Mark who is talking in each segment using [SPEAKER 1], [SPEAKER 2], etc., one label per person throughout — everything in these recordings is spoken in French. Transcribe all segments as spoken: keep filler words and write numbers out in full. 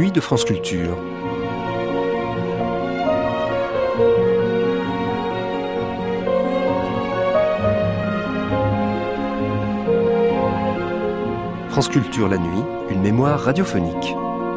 [SPEAKER 1] nuit de France Culture. France Culture la nuit, une mémoire radiophonique.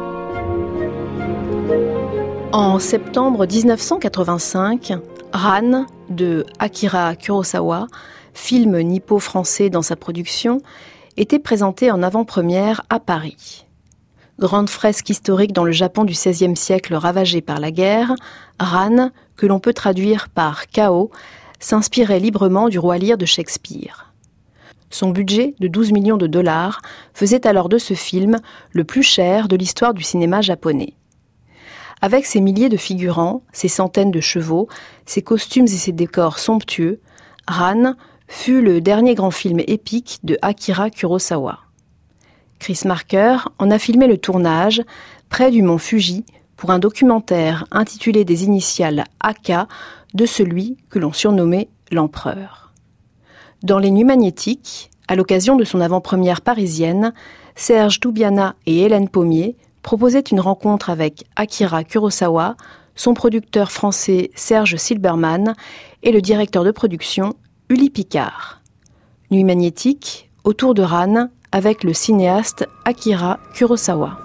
[SPEAKER 2] En septembre dix-neuf cent quatre-vingt-cinq, Ran de Akira Kurosawa, film nippo-français dans sa production, était présenté en avant-première à Paris. Grande fresque historique dans le Japon du seizième siècle ravagé par la guerre, Ran, que l'on peut traduire par chaos, s'inspirait librement du Roi Lear de Shakespeare. Son budget de douze millions de dollars faisait alors de ce film le plus cher de l'histoire du cinéma japonais. Avec ses milliers de figurants, ses centaines de chevaux, ses costumes et ses décors somptueux, Ran fut le dernier grand film épique de Akira Kurosawa. Chris Marker en a filmé le tournage près du mont Fuji pour un documentaire intitulé des initiales A K de celui que l'on surnommait l'Empereur. Dans Les Nuits Magnétiques, à l'occasion de son avant-première parisienne, Serge Toubiana et Hélène Pommier proposaient une rencontre avec Akira Kurosawa, son producteur français Serge Silberman et le directeur de production Uli Picard. Nuits Magnétiques, autour de Ran, avec le cinéaste Akira Kurosawa.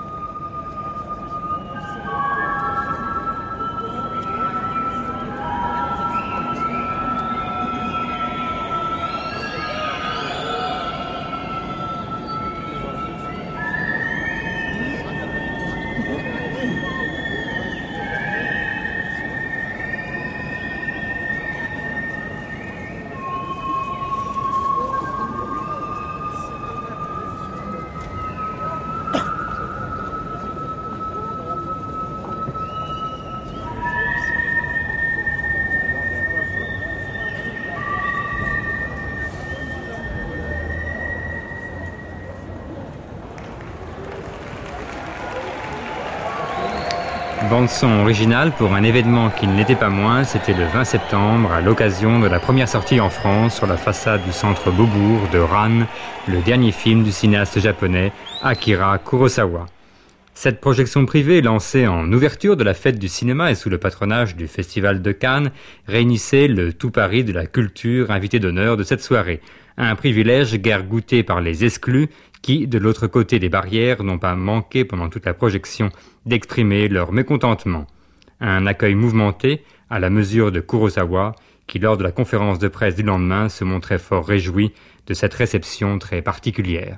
[SPEAKER 3] Bande-son originale pour un événement qui ne l'était pas moins, c'était le vingt septembre, à l'occasion de la première sortie en France sur la façade du centre Beaubourg de Ran, le dernier film du cinéaste japonais Akira Kurosawa. Cette projection privée, lancée en ouverture de la fête du cinéma et sous le patronage du Festival de Cannes, réunissait le tout Paris de la culture invité d'honneur de cette soirée. Un privilège guère goûté par les exclus qui, de l'autre côté des barrières, n'ont pas manqué pendant toute la projection d'exprimer leur mécontentement. Un accueil mouvementé, à la mesure de Kurosawa, qui lors de la conférence de presse du lendemain se montrait fort réjoui de cette réception très particulière.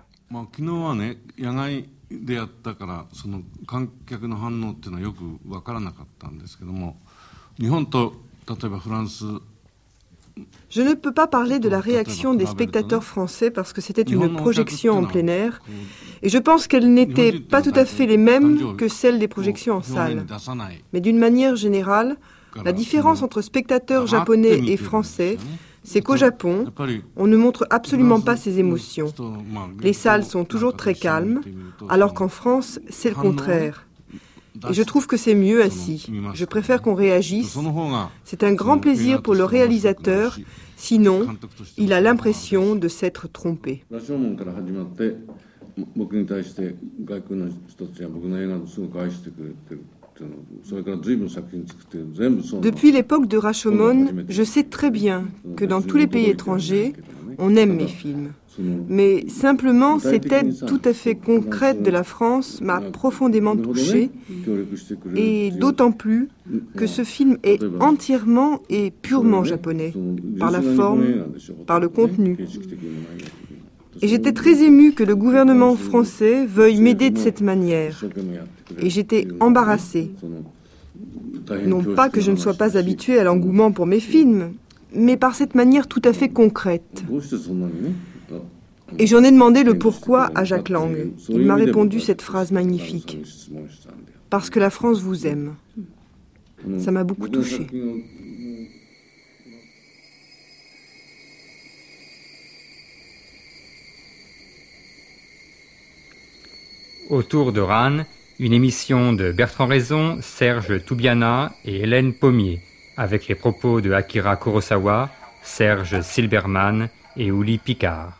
[SPEAKER 4] でやったからその観客の反応っていうのはよく分からなかったんですけども、日本と例えばフランス
[SPEAKER 5] Je ne peux pas parler de la réaction des spectateurs français parce que c'était une projection en plein air et je pense qu'elles n'étaient pas tout à fait les mêmes que celles des projections en salle. Mais d'une manière générale, la différence entre spectateurs japonais et français, c'est qu'au Japon, on ne montre absolument pas ses émotions. Les salles sont toujours très calmes, alors qu'en France, c'est le contraire. Et je trouve que c'est mieux ainsi. Je préfère qu'on réagisse. C'est un grand plaisir pour le réalisateur, sinon, il a l'impression de s'être trompé. Depuis l'époque de Rashomon, je sais très bien que dans tous les pays étrangers, on aime mes films. Mais simplement, cette aide tout à fait concrète de la France m'a profondément touchée, et d'autant plus que ce film est entièrement et purement japonais, par la forme, par le contenu. Et j'étais très émue que le gouvernement français veuille m'aider de cette manière. Et j'étais embarrassée. Non pas que je ne sois pas habituée à l'engouement pour mes films, mais par cette manière tout à fait concrète. Et j'en ai demandé le pourquoi à Jacques Lang. Il m'a répondu cette phrase magnifique. Parce que la France vous aime. Ça m'a beaucoup touchée.
[SPEAKER 3] Autour de Ran, une émission de Bertrand Raison, Serge Toubiana et Hélène Pommier, avec les propos de Akira Kurosawa, Serge Silberman et Uli Picard.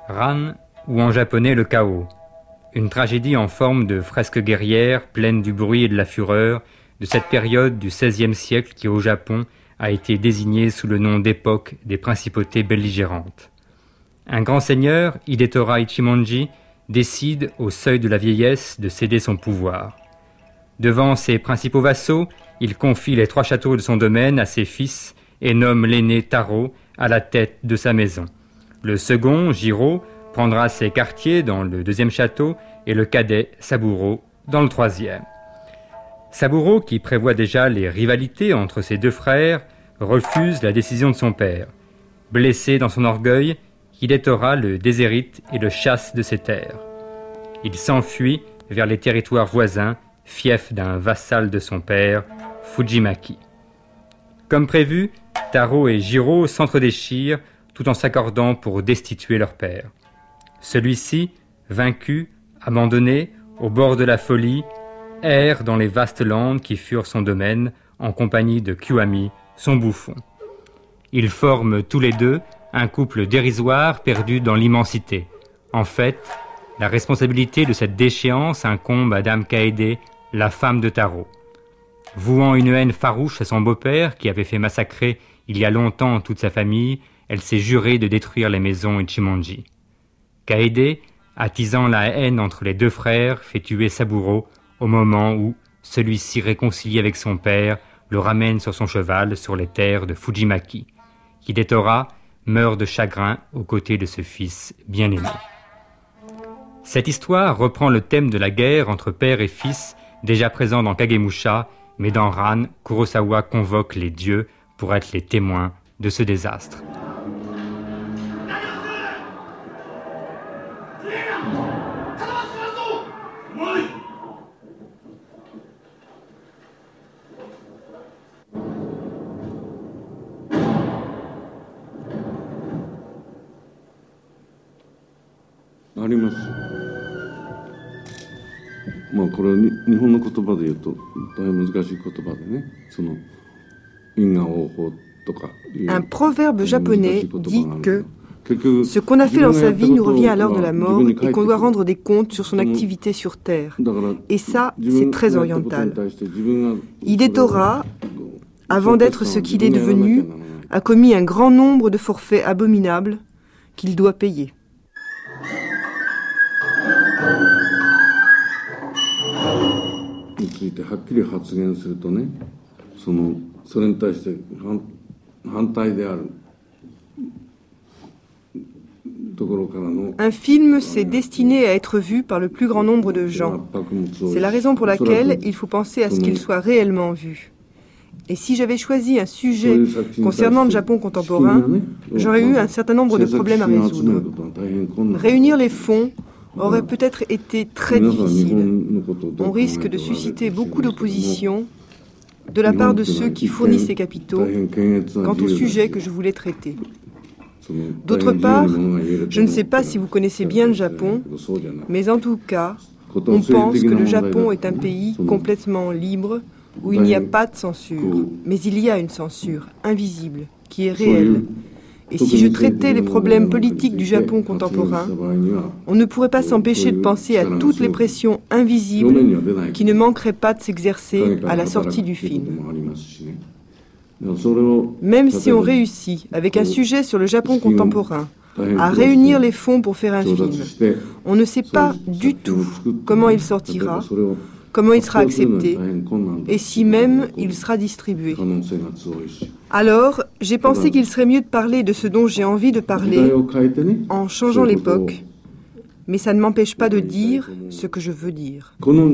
[SPEAKER 3] Ran, ou en japonais le chaos. Une tragédie en forme de fresque guerrière, pleine du bruit et de la fureur, de cette période du seizième siècle qui, au Japon, a été désignée sous le nom d'époque des principautés belligérantes. Un grand seigneur, Hidetora Ichimonji, décide, au seuil de la vieillesse, de céder son pouvoir. Devant ses principaux vassaux, il confie les trois châteaux de son domaine à ses fils et nomme l'aîné Taro à la tête de sa maison. Le second, Jiro, prendra ses quartiers dans le deuxième château et le cadet, Saburo, dans le troisième. Saburo, qui prévoit déjà les rivalités entre ses deux frères, refuse la décision de son père. Blessé dans son orgueil, Hidetora le déshérite et le chasse de ses terres. Il s'enfuit vers les territoires voisins, fief d'un vassal de son père, Fujimaki. Comme prévu, Taro et Jiro s'entredéchirent tout en s'accordant pour destituer leur père. Celui-ci, vaincu, abandonné, au bord de la folie, erre dans les vastes landes qui furent son domaine en compagnie de Kyuami, son bouffon. Ils forment tous les deux un couple dérisoire perdu dans l'immensité. En fait, la responsabilité de cette déchéance incombe à Dame Kaede, la femme de Taro. Vouant une haine farouche à son beau-père qui avait fait massacrer il y a longtemps toute sa famille, elle s'est jurée de détruire les maisons Ichimonji. Kaede, attisant la haine entre les deux frères, fait tuer Saburo au moment où celui-ci, réconcilié avec son père, le ramène sur son cheval sur les terres de Fujimaki. Hidetora meurt de chagrin aux côtés de ce fils bien-aimé. Cette histoire reprend le thème de la guerre entre père et fils, déjà présent dans Kagemusha, mais dans Ran, Kurosawa convoque les dieux pour être les témoins de ce désastre.
[SPEAKER 5] Un proverbe japonais dit que ce qu'on a fait dans sa vie nous revient à l'heure de la mort et qu'on doit rendre des comptes sur son activité sur Terre. Et ça, c'est très oriental. Hidetora, avant d'être ce qu'il est devenu, a commis un grand nombre de forfaits abominables qu'il doit payer. Un film, c'est destiné à être vu par le plus grand nombre de gens. C'est la raison pour laquelle il faut penser à ce qu'il soit réellement vu. Et si j'avais choisi un sujet concernant le Japon contemporain, j'aurais eu un certain nombre de problèmes à résoudre. Réunir les fonds aurait peut-être été très difficile. On risque de susciter beaucoup d'opposition de la part de ceux qui fournissent ces capitaux quant au sujet que je voulais traiter. D'autre part, je ne sais pas si vous connaissez bien le Japon, mais en tout cas, on pense que le Japon est un pays complètement libre, où il n'y a pas de censure, mais il y a une censure invisible, qui est réelle. Et si je traitais les problèmes politiques du Japon contemporain, on ne pourrait pas s'empêcher de penser à toutes les pressions invisibles qui ne manqueraient pas de s'exercer à la sortie du film. Même si on réussit, avec un sujet sur le Japon contemporain, à réunir les fonds pour faire un film, on ne sait pas du tout comment il sortira, comment il sera accepté, et si même il sera distribué. Alors, j'ai pensé qu'il serait mieux de parler de ce dont j'ai envie de parler en changeant l'époque, mais ça ne m'empêche pas de dire ce que je veux dire.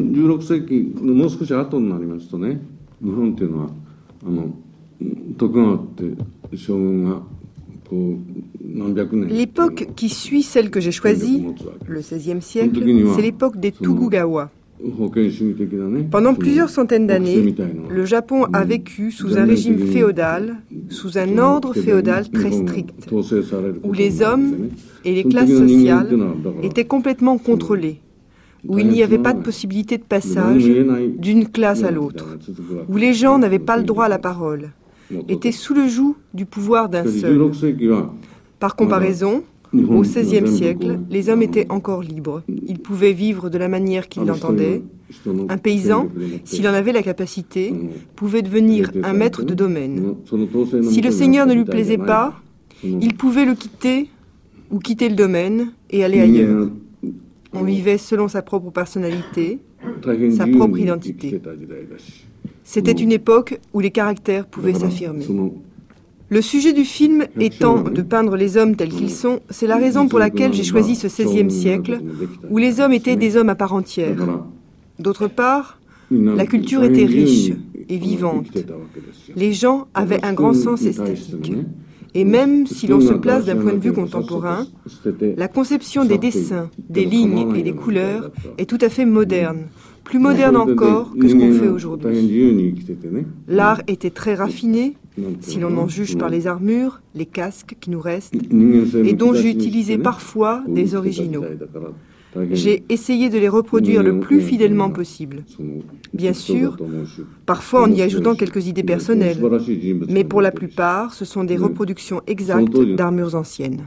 [SPEAKER 5] L'époque qui suit celle que j'ai choisie, le seizième siècle, c'est l'époque des Tokugawa. Pendant plusieurs centaines d'années, le Japon a vécu sous un régime féodal, sous un ordre féodal très strict, où les hommes et les classes sociales étaient complètement contrôlés, où il n'y avait pas de possibilité de passage d'une classe à l'autre, où les gens n'avaient pas le droit à la parole, étaient sous le joug du pouvoir d'un seul. Par comparaison, Au seizième siècle, les hommes étaient encore libres. Ils pouvaient vivre de la manière qu'ils l'entendaient. Un paysan, s'il en avait la capacité, pouvait devenir un maître de domaine. Si le seigneur ne lui plaisait pas, il pouvait le quitter ou quitter le domaine et aller ailleurs. On vivait selon sa propre personnalité, sa propre identité. C'était une époque où les caractères pouvaient s'affirmer. Le sujet du film étant de peindre les hommes tels qu'ils sont, c'est la raison pour laquelle j'ai choisi ce seizième siècle, où les hommes étaient des hommes à part entière. D'autre part, la culture était riche et vivante. Les gens avaient un grand sens esthétique. Et même si l'on se place d'un point de vue contemporain, la conception des dessins, des lignes et des couleurs est tout à fait moderne, plus moderne encore que ce qu'on fait aujourd'hui. L'art était très raffiné, si l'on en juge par les armures, les casques qui nous restent, et dont j'ai utilisé parfois des originaux. J'ai essayé de les reproduire le plus fidèlement possible. Bien sûr, parfois en y ajoutant quelques idées personnelles, mais pour la plupart, ce sont des reproductions exactes d'armures anciennes.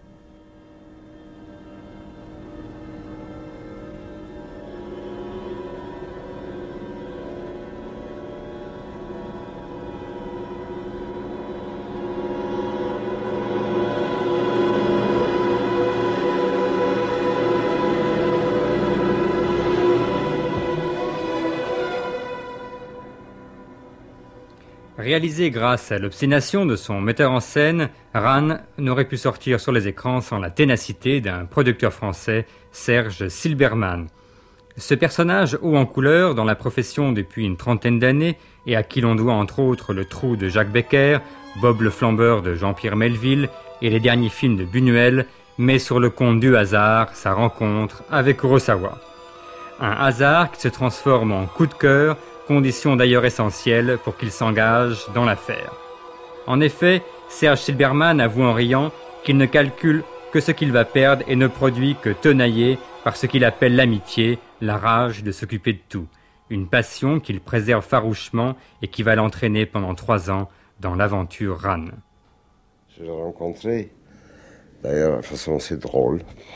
[SPEAKER 3] Réalisé grâce à l'obstination de son metteur en scène, Ran n'aurait pu sortir sur les écrans sans la ténacité d'un producteur français, Serge Silbermann. Ce personnage haut en couleur, dans la profession depuis une trentaine d'années, et à qui l'on doit entre autres Le Trou de Jacques Becker, Bob le Flambeur de Jean-Pierre Melville et les derniers films de Buñuel, met sur le compte du hasard sa rencontre avec Kurosawa. Un hasard qui se transforme en coup de cœur, condition d'ailleurs essentielle pour qu'il s'engage dans l'affaire. En effet, Serge Silbermann avoue en riant qu'il ne calcule que ce qu'il va perdre et ne produit que tenailler par ce qu'il appelle l'amitié, la rage de s'occuper de tout. Une passion qu'il préserve farouchement et qui va l'entraîner pendant trois ans dans l'aventure Ran.
[SPEAKER 6] Je l'ai rencontré, d'ailleurs de façon assez drôle,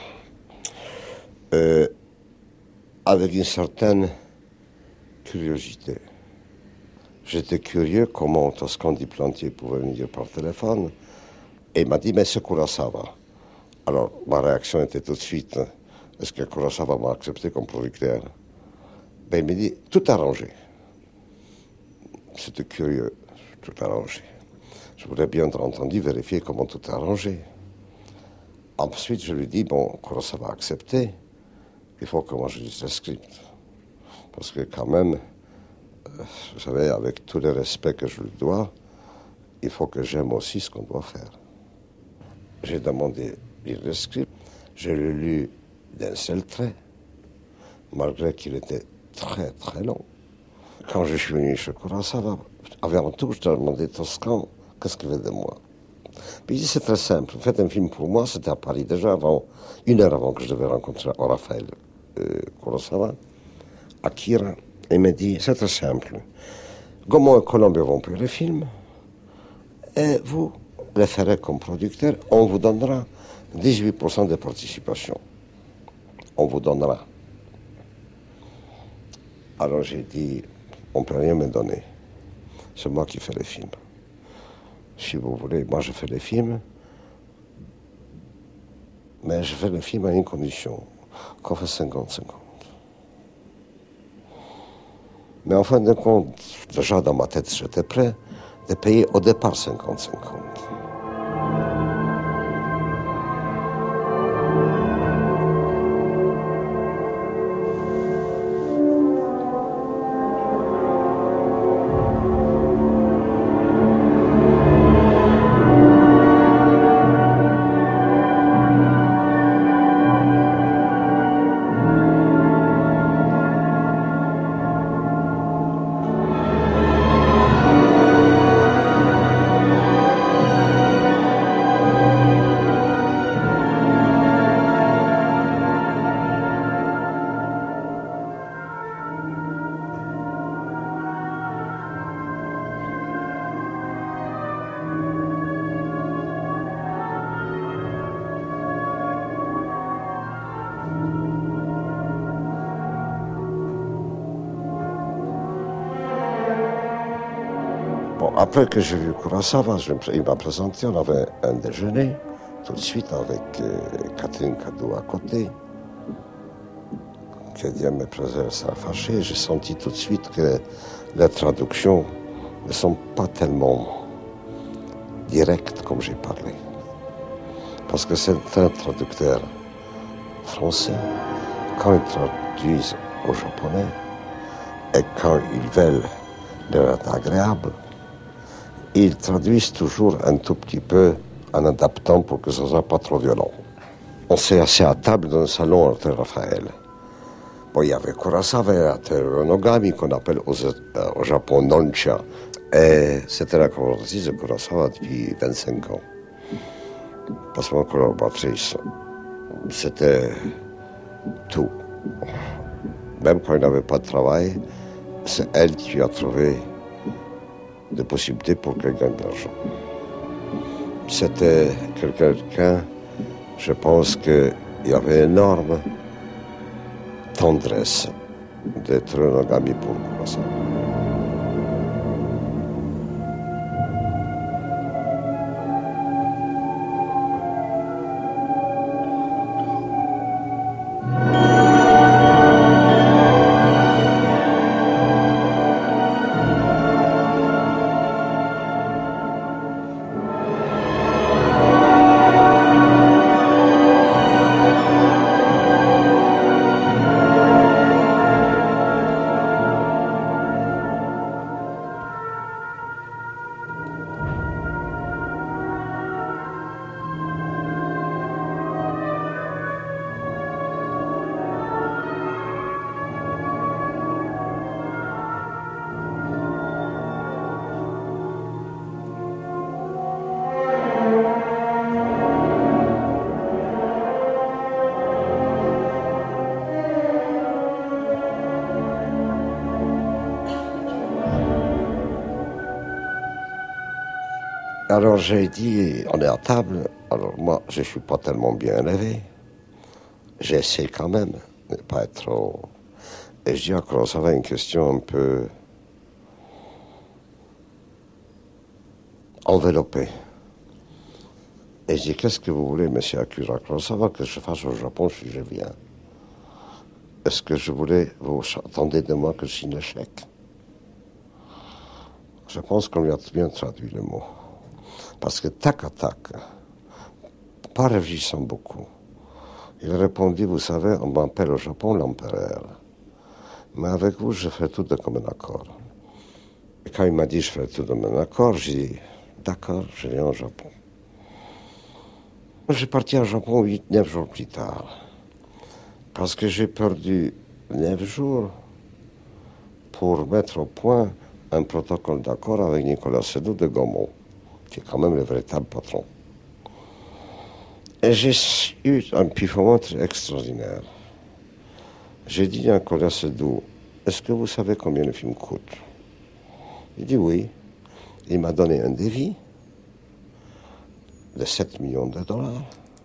[SPEAKER 6] euh, avec une certaine curiosité. J'étais curieux comment Toscan du Plantier pouvait me dire par téléphone et il m'a dit mais c'est Kurosawa. Alors ma réaction était tout de suite est-ce que Kurosawa m'a accepté comme producteur? Ben, il m'a dit tout arrangé. C'était curieux, tout arrangé. Je voudrais bien entendu vérifier comment tout arrangé. Ensuite je lui dis bon Kurosawa a accepté, il faut que moi je dise le script. Parce que quand même, euh, vous savez, avec tout le respect que je lui dois, il faut que j'aime aussi ce qu'on doit faire. J'ai demandé le script, je l'ai lu d'un seul trait, malgré qu'il était très très long. Quand je suis venu chez Kurosawa, avant tout, je lui ai demandé Toscan, qu'est-ce qu'il veut de moi? Puis il dit, c'est très simple, faites un film pour moi, c'était à Paris déjà, avant, une heure avant que je devais rencontrer Raphaël euh, Kurosawa. Akira, il m'a dit, c'est très simple. Gaumont et Colombia vont faire le film, et vous le ferez comme producteur, on vous donnera dix-huit pour cent de participation. On vous donnera. Alors j'ai dit, on ne peut rien me donner. C'est moi qui fais le film. Si vous voulez, moi je fais le film, mais je fais le film à une condition, qu'on fait cinquante cinquante. Mais en fin de compte, déjà dans ma tête, j'étais prêt de payer au départ cinquante cinquante. après que j'ai vu Kurosawa, je, il m'a présenté, on avait un déjeuner, tout de suite avec euh, Catherine Cadou à côté. Que Dieu me préserve, ça a fâché. J'ai senti tout de suite que les traductions ne sont pas tellement directes comme j'ai parlé. Parce que certains traducteurs français, quand ils traduisent au japonais, et quand ils veulent leur être agréable, ils traduisent toujours un tout petit peu en adaptant pour que ce ne soit pas trop violent. On s'est assis à table dans un salon à Raphaël. Bon, il y avait Kurosawa, à Nogami, qu'on appelle au, euh, au Japon Noncha. Et c'était la collaboratrice de Kurosawa depuis vingt-cinq ans. Pas seulement collaboratrice. C'était tout. Même quand il n'avait pas de travail, c'est elle qui a trouvé des possibilités pour qu'elle gagne de l'argent. C'était quelqu'un, je pense qu'il y avait énorme tendresse d'être un ami pour Kurosawa. Alors j'ai dit, on est à table, alors moi je ne suis pas tellement bien élevé. J'essaie quand même de ne pas être trop... Et je dis à Kurosawa une question un peu enveloppée. Et je dis, qu'est-ce que vous voulez, monsieur Akira Kurosawa, que je fasse au Japon si je viens? Est-ce que je voulais, vous attendez de moi que je signe le chèque? Je pense qu'on lui a bien traduit le mot. Parce que tac à tac, pas réfléchissant beaucoup, il a répondu, vous savez, on m'appelle au Japon l'empereur. Mais avec vous, je ferai tout de commun accord. Et quand il m'a dit, je ferai tout de commun accord, j'ai dit, d'accord, je viens au Japon. J'ai parti au Japon huit, neuf jours plus tard. Parce que j'ai perdu neuf jours pour mettre au point un protocole d'accord avec Nicolas Seydoux de Gaumont, qui est quand même le véritable patron. Et j'ai eu un pifomètre extraordinaire. J'ai dit à Nicolas Seydoux, est-ce que vous savez combien le film coûte? Il dit oui. Il m'a donné un devis de sept millions de dollars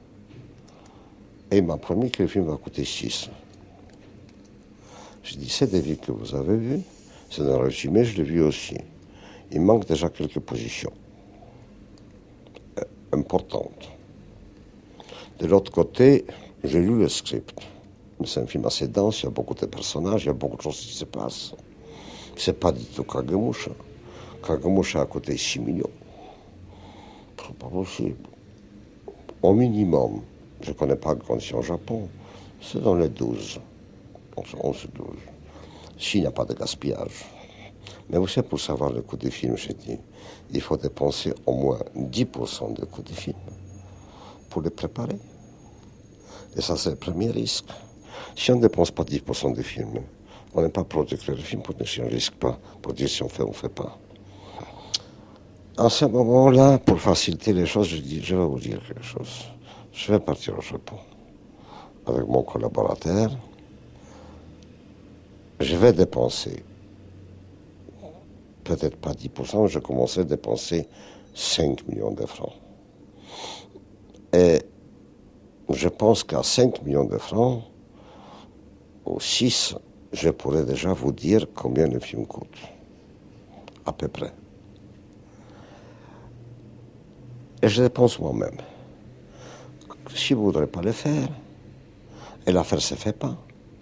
[SPEAKER 6] et il m'a promis que le film va coûter six. J'ai dit, ce devis que vous avez vu, c'est un résumé, je l'ai vu aussi. Il manque déjà quelques positions euh, importantes. De l'autre côté, j'ai lu le script. C'est un film assez dense, il y a beaucoup de personnages, il y a beaucoup de choses qui se passent. C'est pas du tout Kagemusha. Kagemusha a coûté six millions. C'est pas possible. Au minimum, je ne connais pas les conditions au Japon, c'est dans les douze. onze douze. S'il n'y a pas de gaspillage. Mais vous savez, pour savoir le coût des films, j'ai dit, il faut dépenser au moins dix pour cent du coût des films pour les préparer. Et ça, c'est le premier risque. Si on ne dépense pas dix pour cent des films, on n'est pas producteur de film pour dire si on ne risque pas, pour dire si on fait ou on ne fait pas. À ce moment-là, pour faciliter les choses, je dis, je vais vous dire quelque chose. Je vais partir au Japon avec mon collaborateur. Je vais dépenser, peut-être pas dix pour cent, je commençais à dépenser cinq millions de francs. Et je pense qu'à cinq millions de francs, ou six, je pourrais déjà vous dire combien le film coûte. À peu près. Et je dépense moi-même. Si vous ne voudrez pas le faire, et l'affaire ne se fait pas,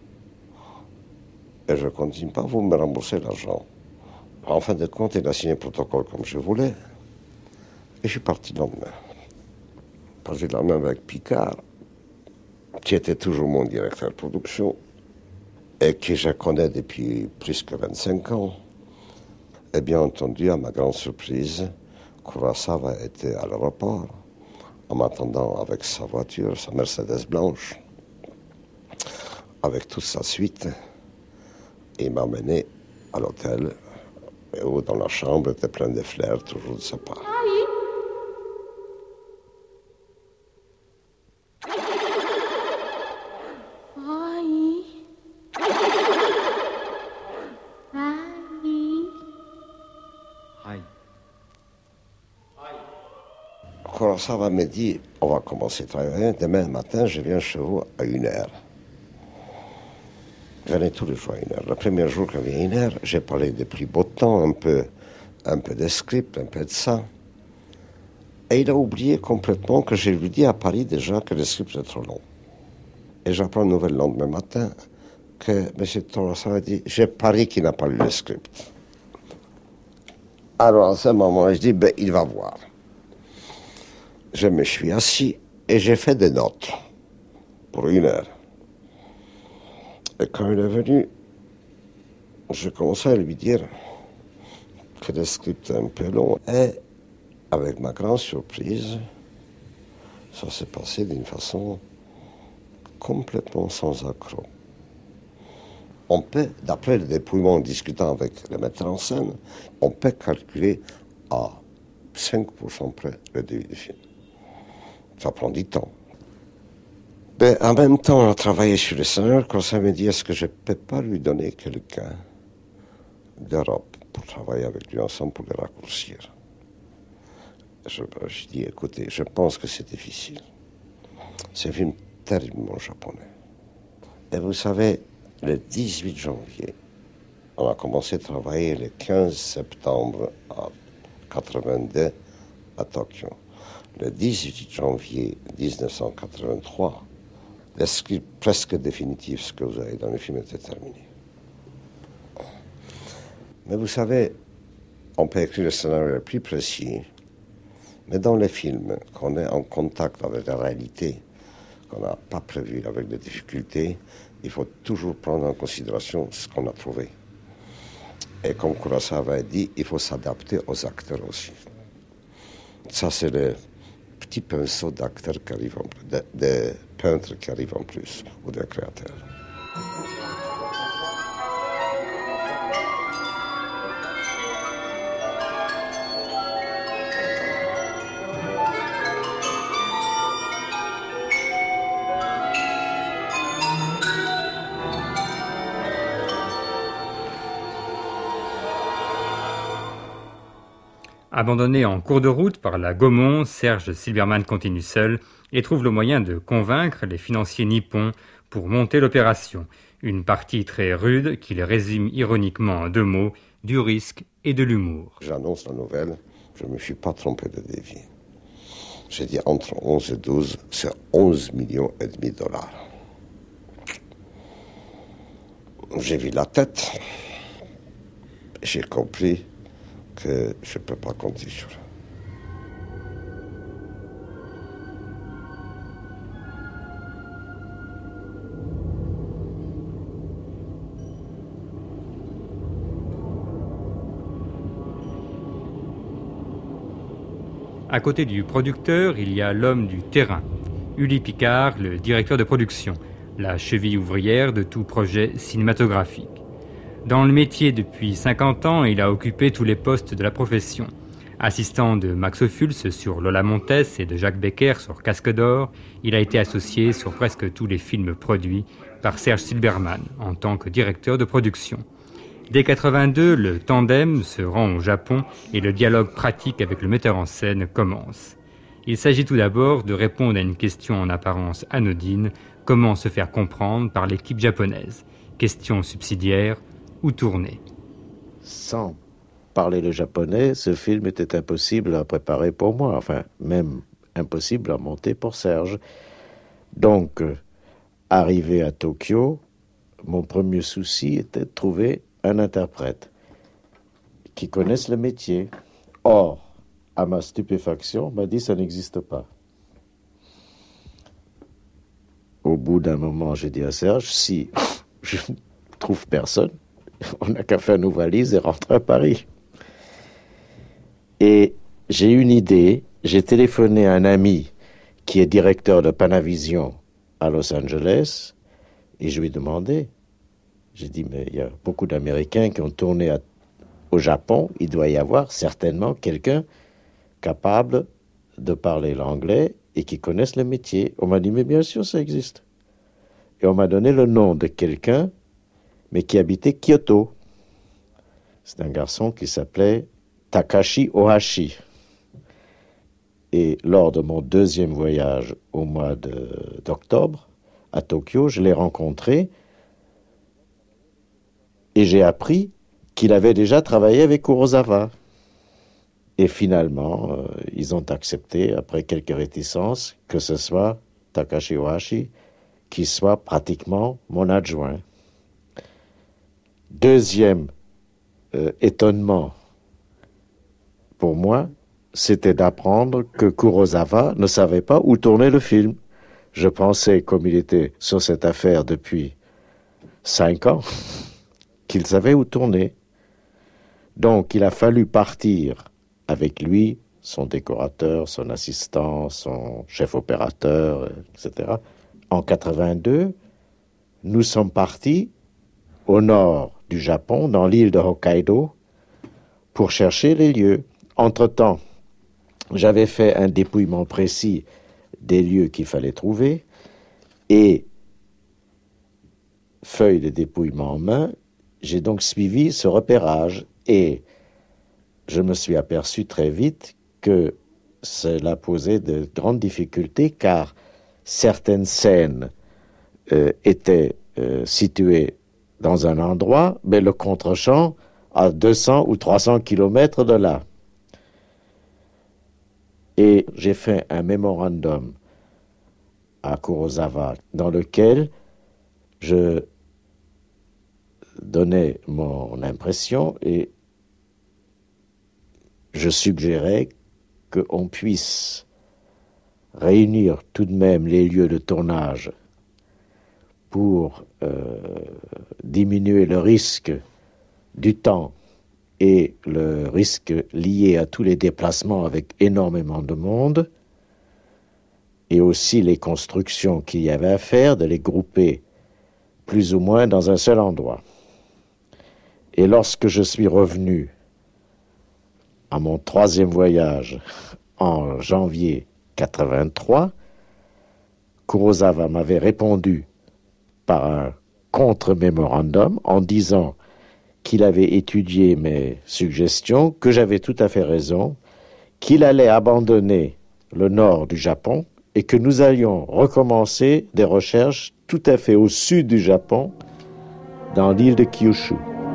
[SPEAKER 6] et je ne continue pas, vous me remboursez l'argent. En fin de compte, il a signé le protocole comme je voulais, et je suis parti le lendemain. Parti le lendemain avec Picard, qui était toujours mon directeur de production, et qui je connais depuis plus que vingt-cinq ans. Et bien entendu, à ma grande surprise, Kurosawa était à l'aéroport, en m'attendant avec sa voiture, sa Mercedes blanche, avec toute sa suite. Et il m'a emmené à l'hôtel, où dans la chambre était plein de fleurs, toujours de sa part. Kurosawa me dit, on va commencer à travailler, demain matin, je viens chez vous à une heure. Je venais tous les jours à une heure. Le premier jour que je viens à une heure, j'ai parlé de plus beau temps, un peu, un peu de script, un peu de ça. Et il a oublié complètement que j'ai lui dit à Paris déjà que le script est trop long. Et j'apprends une nouvelle le lendemain matin que M. Kurosawa dit, j'ai Paris qui n'a pas lu le script. Alors à ce moment, je dis, ben, il va voir. Je me suis assis et j'ai fait des notes pour une heure. Et quand il est venu, j'ai commencé à lui dire que le script est un peu long. Et avec ma grande surprise, ça s'est passé d'une façon complètement sans accroc. On peut, d'après le dépouillement en discutant avec le metteur en scène, on peut calculer à cinq pour cent près le début du film. Ça prend du temps. Mais en même temps, on a travaillé sur le scénario, quand ça me dit, est-ce que je ne peux pas lui donner quelqu'un d'Europe pour travailler avec lui ensemble pour le raccourcir. Je, je dis, écoutez, je pense que c'est difficile. C'est un film terriblement japonais. Et vous savez, le dix-huit janvier, on a commencé à travailler le quinze septembre à quatre-vingt-deux à Tokyo. Le dix-huit janvier dix-neuf cent quatre-vingt-trois, le script presque définitif, ce que vous avez dans le film, était terminé. Mais vous savez, on peut écrire le scénario le plus précis, mais dans les films, quand on est en contact avec la réalité, qu'on n'a pas prévu, avec des difficultés, il faut toujours prendre en considération ce qu'on a trouvé. Et comme Kurosawa a dit, il faut s'adapter aux acteurs aussi. Ça, c'est le petit pinceau d'acteurs qui arrivent en plus, de, de peintres qui arrivent en plus, ou de créateurs.
[SPEAKER 3] Abandonné en cours de route par la Gaumont, Serge Silberman continue seul et trouve le moyen de convaincre les financiers nippons pour monter l'opération. Une partie très rude qu'il résume ironiquement en deux mots, du risque et de l'humour.
[SPEAKER 6] J'annonce la nouvelle, je ne me suis pas trompé de devis. J'ai dit entre onze et douze, c'est onze millions et demi de dollars. J'ai vu la tête, j'ai compris que je ne peux pas compter sur eux.
[SPEAKER 3] À côté du producteur, il y a l'homme du terrain, Uli Picard, le directeur de production, la cheville ouvrière de tout projet cinématographique. Dans le métier depuis cinquante ans, il a occupé tous les postes de la profession. Assistant de Max Ophuls sur Lola Montes et de Jacques Becker sur Casque d'Or, il a été associé sur presque tous les films produits par Serge Silberman en tant que directeur de production. Dès quatre-vingt-deux, le tandem se rend au Japon et le dialogue pratique avec le metteur en scène commence. Il s'agit tout d'abord de répondre à une question en apparence anodine, comment se faire comprendre par l'équipe japonaise. Question subsidiaire, où tourner ?
[SPEAKER 7] cent parler le japonais, ce film était impossible à préparer pour moi, enfin, même impossible à monter pour Serge. Donc, euh, arrivé à Tokyo, mon premier souci était de trouver un interprète qui connaisse le métier. Or, à ma stupéfaction, on m'a dit ça n'existe pas. Au bout d'un moment, j'ai dit à Serge, si je ne trouve personne, on n'a qu'à faire nos valises et rentrer à Paris. Et j'ai une idée, j'ai téléphoné à un ami qui est directeur de Panavision à Los Angeles, et je lui ai demandé, j'ai dit, mais il y a beaucoup d'Américains qui ont tourné à, au Japon, il doit y avoir certainement quelqu'un capable de parler l'anglais et qui connaisse le métier. On m'a dit, mais bien sûr, ça existe. Et on m'a donné le nom de quelqu'un, mais qui habitait Kyoto. C'est un garçon qui s'appelait Takashi Ohashi. Et lors de mon deuxième voyage au mois de, d'octobre, à Tokyo, je l'ai rencontré et j'ai appris qu'il avait déjà travaillé avec Kurosawa. Et finalement, euh, ils ont accepté, après quelques réticences, que ce soit Takashi Ohashi qui soit pratiquement mon adjoint. Deuxième euh, étonnement pour moi, c'était d'apprendre que Kurosawa ne savait pas où tourner le film. Je pensais, comme il était sur cette affaire depuis cinq ans, qu'il savait où tourner. Donc, il a fallu partir avec lui, son décorateur, son assistant, son chef opérateur, et cetera. En quatre-vingt-deux, nous sommes partis au nord du Japon, dans l'île de Hokkaido, pour chercher les lieux. Entre-temps, j'avais fait un dépouillement précis des lieux qu'il fallait trouver, et feuille de dépouillement en main, j'ai donc suivi ce repérage, et je me suis aperçu très vite que cela posait de grandes difficultés, car certaines scènes euh, étaient euh, situées dans un endroit, mais le contre-champ à deux cents ou trois cents kilomètres de là. Et j'ai fait un mémorandum à Kurosawa dans lequel je donnais mon impression et je suggérais qu'on puisse réunir tout de même les lieux de tournage pour euh, diminuer le risque du temps et le risque lié à tous les déplacements avec énormément de monde, et aussi les constructions qu'il y avait à faire, de les grouper plus ou moins dans un seul endroit. Et lorsque je suis revenu à mon troisième voyage en janvier quatre-vingt-trois, Kurosawa m'avait répondu par un contre-mémorandum en disant qu'il avait étudié mes suggestions, que j'avais tout à fait raison, qu'il allait abandonner le nord du Japon et que nous allions recommencer des recherches tout à fait au sud du Japon, dans l'île de Kyushu.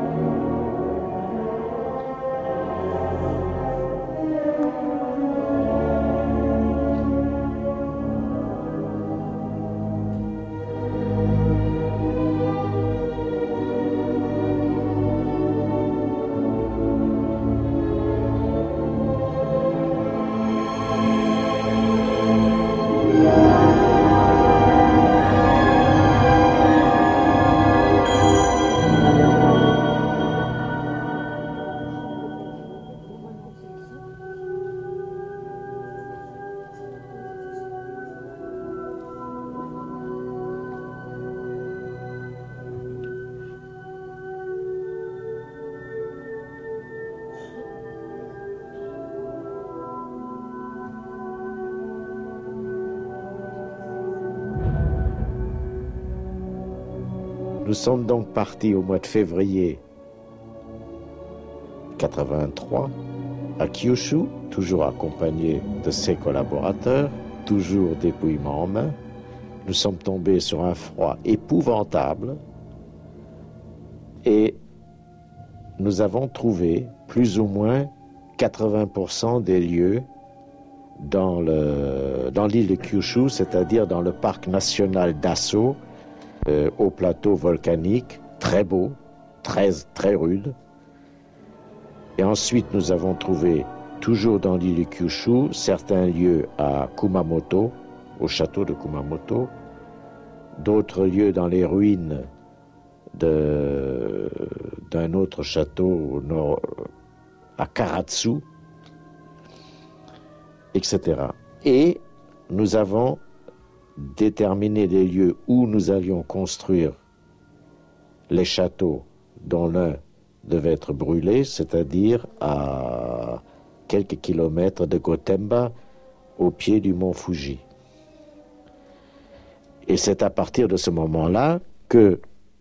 [SPEAKER 7] Nous sommes donc partis au mois de février quatre-vingt-trois à Kyushu, toujours accompagnés de ses collaborateurs, toujours dépouillement en main. Nous sommes tombés sur un froid épouvantable et nous avons trouvé plus ou moins quatre-vingts pour cent des lieux dans, le, dans l'île de Kyushu, c'est-à-dire dans le parc national d'Aso, euh, au plateau volcanique, très beau, très, très rude. Et ensuite, nous avons trouvé, toujours dans l'île de Kyushu, certains lieux à Kumamoto, au château de Kumamoto, d'autres lieux dans les ruines de, d'un autre château au nord, à Karatsu, et cetera. Et nous avons déterminé les lieux où nous allions construire les châteaux dont l'un devait être brûlé, c'est-à-dire à quelques kilomètres de Gotemba, au pied du mont Fuji. Et c'est à partir de ce moment-là que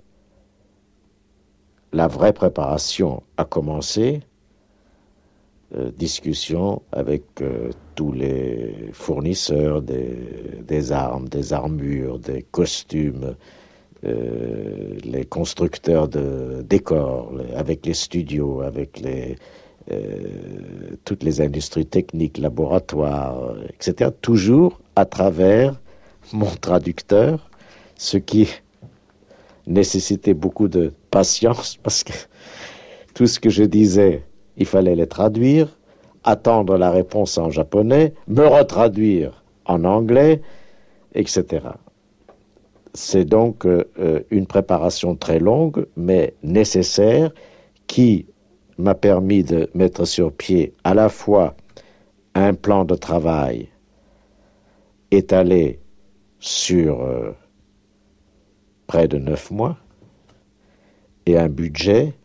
[SPEAKER 7] la vraie préparation a commencé, euh, discussion avec euh, tous les fournisseurs des, des armes, des armures, des costumes, euh, les constructeurs de décors, les, avec les studios, avec les, euh, toutes les industries techniques, laboratoires, et cetera. Toujours à travers mon traducteur, ce qui nécessitait beaucoup de patience parce que tout ce que je disais, il fallait les traduire, attendre la réponse en japonais, me retraduire en anglais, et cetera. C'est donc euh, une préparation très longue, mais nécessaire, qui m'a permis de mettre sur pied à la fois un plan de travail étalé sur euh, près de neuf mois et un budget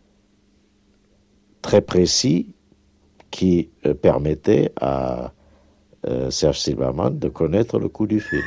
[SPEAKER 7] très précis qui euh, permettait à euh, Serge Silberman de connaître le coût du film.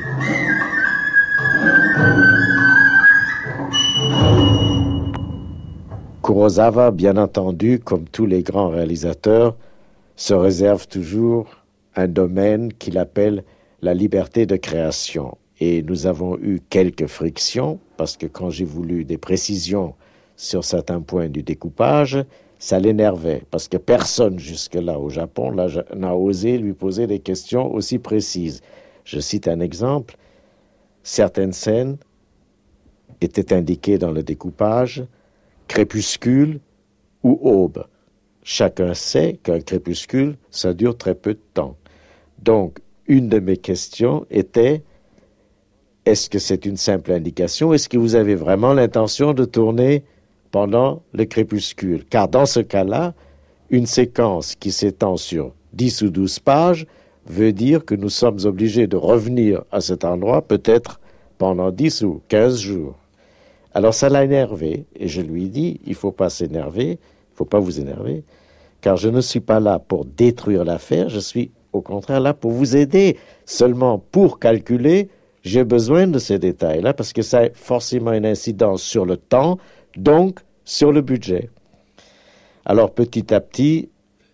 [SPEAKER 7] Kurosawa, bien entendu, comme tous les grands réalisateurs, se réserve toujours un domaine qu'il appelle la liberté de création. Et nous avons eu quelques frictions, parce que quand j'ai voulu des précisions sur certains points du découpage, ça l'énervait, parce que personne jusque-là au Japon n'a osé lui poser des questions aussi précises. Je cite un exemple. Certaines scènes étaient indiquées dans le découpage crépuscule ou aube. Chacun sait qu'un crépuscule, ça dure très peu de temps. Donc, une de mes questions était: est-ce que c'est une simple indication? Est-ce que vous avez vraiment l'intention de tourner pendant le crépuscule? Car dans ce cas-là, une séquence qui s'étend sur dix ou douze pages veut dire que nous sommes obligés de revenir à cet endroit peut-être pendant dix ou quinze jours. Alors ça l'a énervé, et je lui ai dit, il ne faut pas s'énerver, il ne faut pas vous énerver, car je ne suis pas là pour détruire l'affaire, je suis au contraire là pour vous aider. Seulement pour calculer, j'ai besoin de ces détails-là, parce que ça a forcément une incidence sur le temps, donc sur le budget. Alors petit à petit,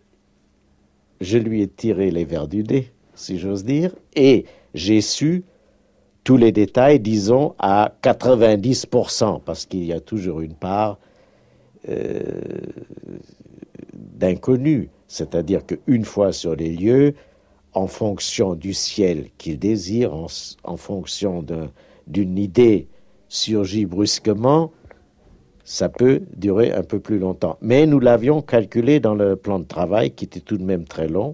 [SPEAKER 7] je lui ai tiré les vers du nez, si j'ose dire, et j'ai su tous les détails, disons, à quatre-vingt-dix pour cent, parce qu'il y a toujours une part euh, d'inconnu. C'est-à-dire qu'une fois sur les lieux, en fonction du ciel qu'il désire, en, en fonction d'un, d'une idée surgie brusquement, ça peut durer un peu plus longtemps. Mais nous l'avions calculé dans le plan de travail, qui était tout de même très long,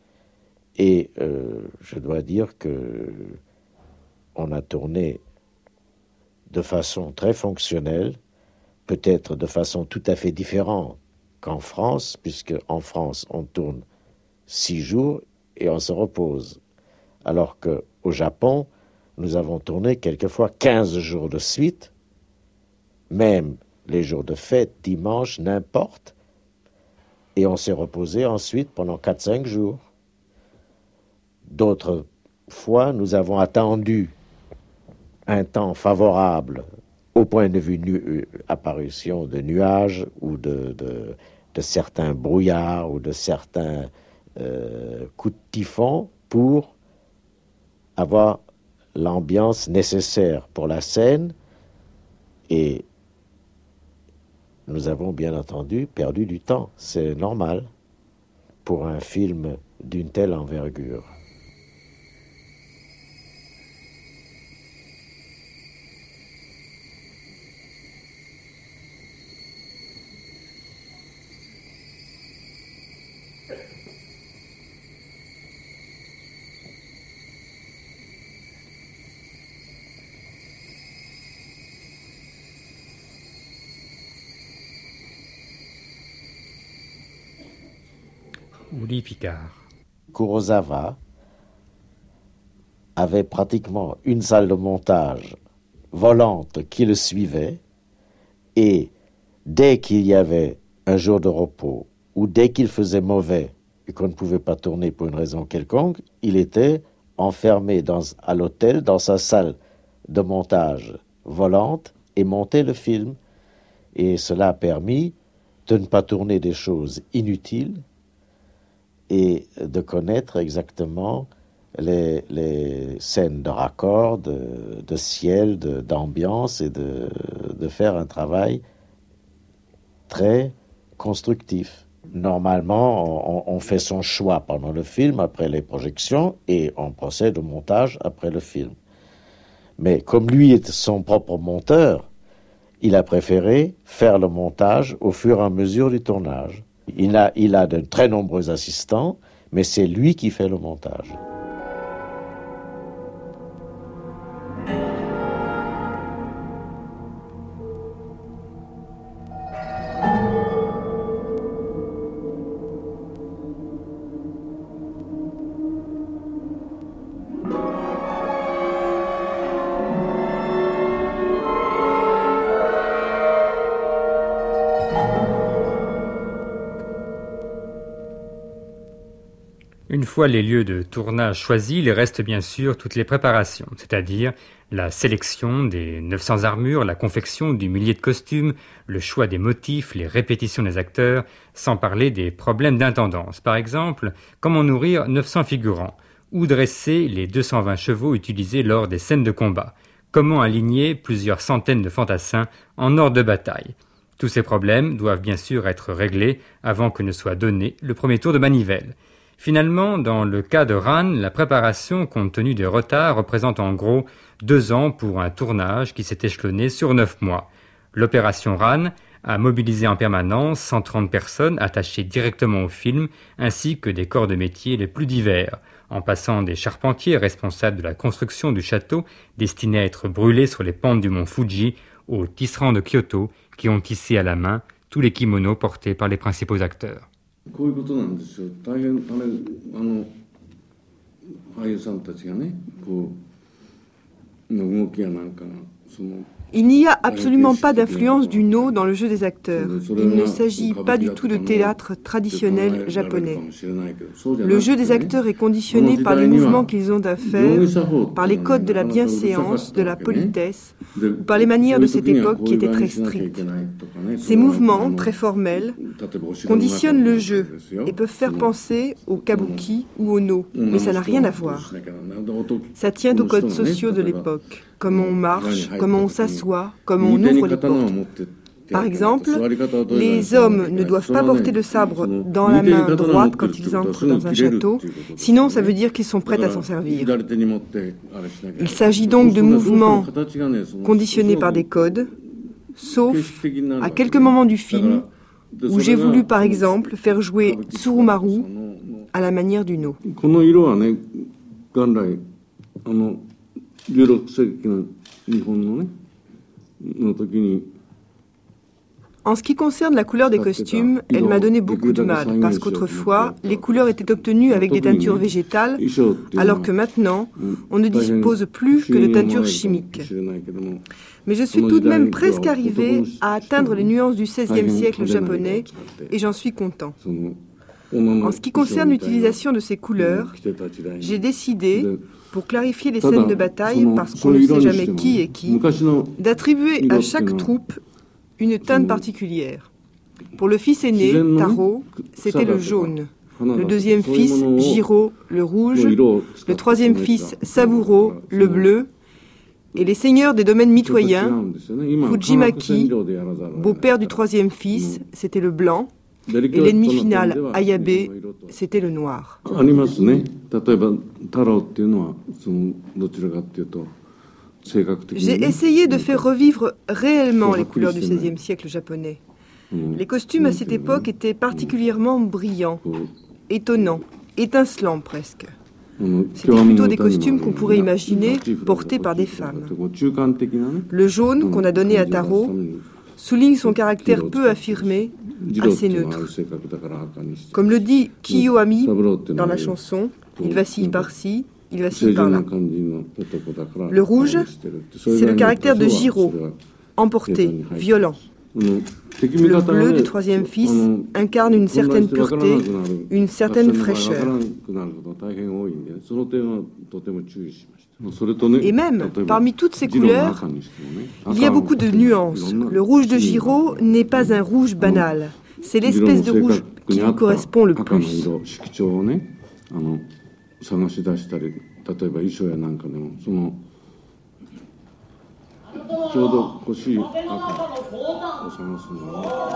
[SPEAKER 7] et euh, je dois dire que on a tourné de façon très fonctionnelle, peut-être de façon tout à fait différente qu'en France, puisque en France, on tourne six jours et on se repose. Alors qu'au Japon, nous avons tourné quelquefois quinze jours de suite, même les jours de fête, dimanche, n'importe, et on s'est reposé ensuite pendant quatre cinq jours. D'autres fois, nous avons attendu un temps favorable au point de vue nu- apparition de nuages ou de, de, de certains brouillards ou de certains euh, coups de typhon pour avoir l'ambiance nécessaire pour la scène. Et nous avons bien entendu perdu du temps. C'est normal pour un film d'une telle envergure.
[SPEAKER 3] Uli Picard.
[SPEAKER 7] Kurosawa avait pratiquement une salle de montage volante qui le suivait, et dès qu'il y avait un jour de repos ou dès qu'il faisait mauvais et qu'on ne pouvait pas tourner pour une raison quelconque, il était enfermé dans, à l'hôtel dans sa salle de montage volante et montait le film. Et cela a permis de ne pas tourner des choses inutiles et de connaître exactement les, les scènes de raccord, de, de ciel, de, d'ambiance, et de, de faire un travail très constructif. Normalement, on, on fait son choix pendant le film, après les projections, et on procède au montage après le film. Mais comme lui est son propre monteur, il a préféré faire le montage au fur et à mesure du tournage. Il a, il a de très nombreux assistants, mais c'est lui qui fait le montage.
[SPEAKER 3] Une fois les lieux de tournage choisis, il reste bien sûr toutes les préparations, c'est-à-dire la sélection des neuf cents armures, la confection du millier de costumes, le choix des motifs, les répétitions des acteurs, sans parler des problèmes d'intendance. Par exemple, comment nourrir neuf cents figurants, ou dresser les deux cent vingt chevaux utilisés lors des scènes de combat, comment aligner plusieurs centaines de fantassins en ordre de bataille. Tous ces problèmes doivent bien sûr être réglés avant que ne soit donné le premier tour de manivelle. Finalement, dans le cas de Ran, la préparation, compte tenu des retards, représente en gros deux ans pour un tournage qui s'est échelonné sur neuf mois. L'opération Ran a mobilisé en permanence cent trente personnes attachées directement au film, ainsi que des corps de métier les plus divers, en passant des charpentiers responsables de la construction du château destiné à être brûlé sur les pentes du mont Fuji, aux tisserands de Kyoto qui ont tissé à la main tous les kimonos portés par les principaux acteurs.
[SPEAKER 4] こういうことなんですよ。大変ためあの俳優さんたちがね、こうの動きやなんかがその。
[SPEAKER 5] Il n'y a absolument pas d'influence du no dans le jeu des acteurs. Il ne s'agit pas du tout de théâtre traditionnel japonais. Le jeu des acteurs est conditionné par les mouvements qu'ils ont à faire, par les codes de la bienséance, de la politesse, ou par les manières de cette époque qui étaient très strictes. Ces mouvements, très formels, conditionnent le jeu et peuvent faire penser au kabuki ou au no, mais ça n'a rien à voir. Ça tient aux codes sociaux de l'époque. Comment on marche, comment on s'assoit, comment on ouvre les portes. Par exemple, les hommes ne doivent pas porter de sabre dans la main droite quand ils entrent dans un château, sinon ça veut dire qu'ils sont prêts à s'en servir. Il s'agit donc de mouvements conditionnés par des codes, sauf à quelques moments du film où j'ai voulu par exemple faire jouer Tsurumaru à la manière du no. じゅうろくせいきの日本のねの時に En ce qui concerne la couleur des costumes, elle m'a donné beaucoup de mal, parce qu'autrefois, les couleurs étaient obtenues avec des teintures végétales, alors que maintenant, on ne dispose plus que de teintures chimiques. Mais je suis tout de même presque arrivé à atteindre les nuances du seizième siècle japonais, et j'en suis content. En ce qui concerne l'utilisation de ces couleurs, j'ai décidé, pour clarifier les scènes de bataille, parce qu'on ne sait jamais qui est qui, d'attribuer à chaque troupe une teinte particulière. Pour le fils aîné, Taro, c'était le jaune. Le deuxième fils, Jiro, le rouge. Le troisième fils, Saburo, le bleu. et les seigneurs des domaines mitoyens, Fujimaki, beau-père du troisième fils, c'était le blanc, et l'ennemi final, Ayabe, c'était le noir. J'ai essayé de faire revivre réellement les couleurs du seizième siècle japonais. Les costumes à cette époque étaient particulièrement brillants, étonnants, étincelants presque. C'était plutôt des costumes qu'on pourrait imaginer portés par des femmes. Le jaune qu'on a donné à Taro souligne son caractère peu affirmé, assez neutre. Comme le dit Kiyoami dans la chanson, il vacille par-ci, il vacille par-là. Le rouge, c'est le caractère de Jiro, emporté, violent. Le bleu du troisième fils incarne une certaine pureté, une certaine fraîcheur. Et même, parmi toutes ces couleurs, il y a beaucoup de nuances. Le rouge de Jiro n'est pas un rouge banal. C'est l'espèce de rouge qui lui correspond le plus.
[SPEAKER 4] ちょうど欲しい赤を探すの